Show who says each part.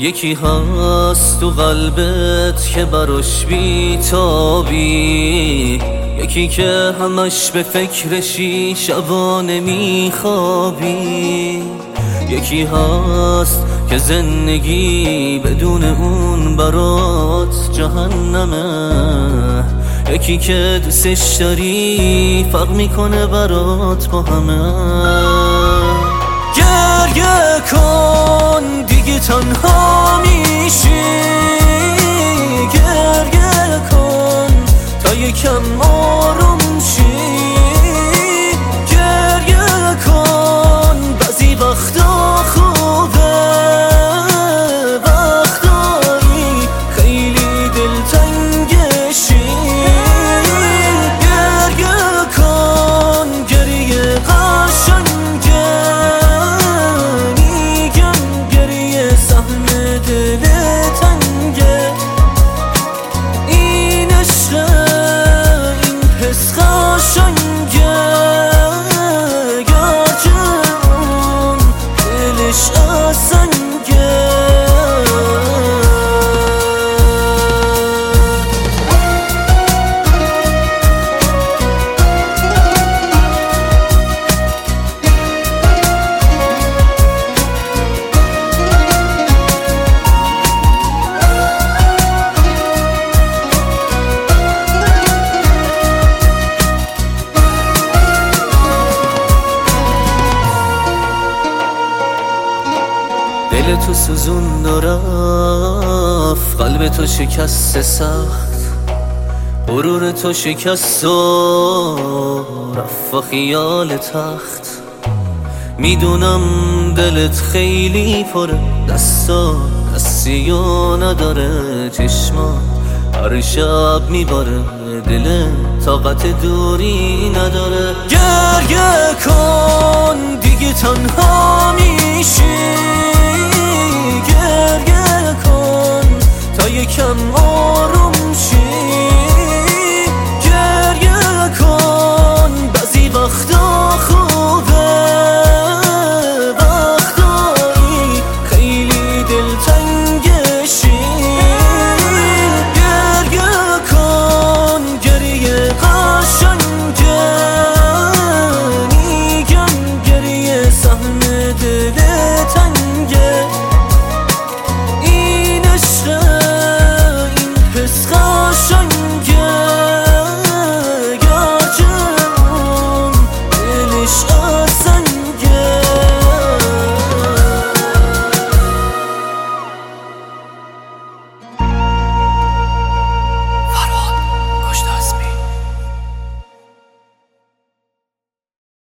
Speaker 1: یکی هست تو قلبت که براش بیتابی، یکی که همش به فکرشی شبانه میخوابی، یکی هست که زندگی بدون اون برات جهنمه، یکی که دوستش داری فرق میکنه برات با همه. گریه کن دیگه تنها میشی، گریه کن تا یکم آروم شی، گریه کن بعضی وقتا خوبه، وقتایی خیلی دلتنگشی، گریه کن گریه قشنگه، میگم گریه سهم دل تنگه، این عشقه این حس قشنگه، گرچه اون دلش سنگه. دل تو سوزون و رفت، قلب تو شکست سخت، غرور تو شکست و رفت و خیال تخت. میدونم دلت خیلی پره، دستا دستی و نداره، چشما هر شب میباره، دل طاقت دوری نداره. گریه کن دیگه تنها میشی، گریه کن تا یکم آروم شی، گریه کن بعضی وقتا خوبه،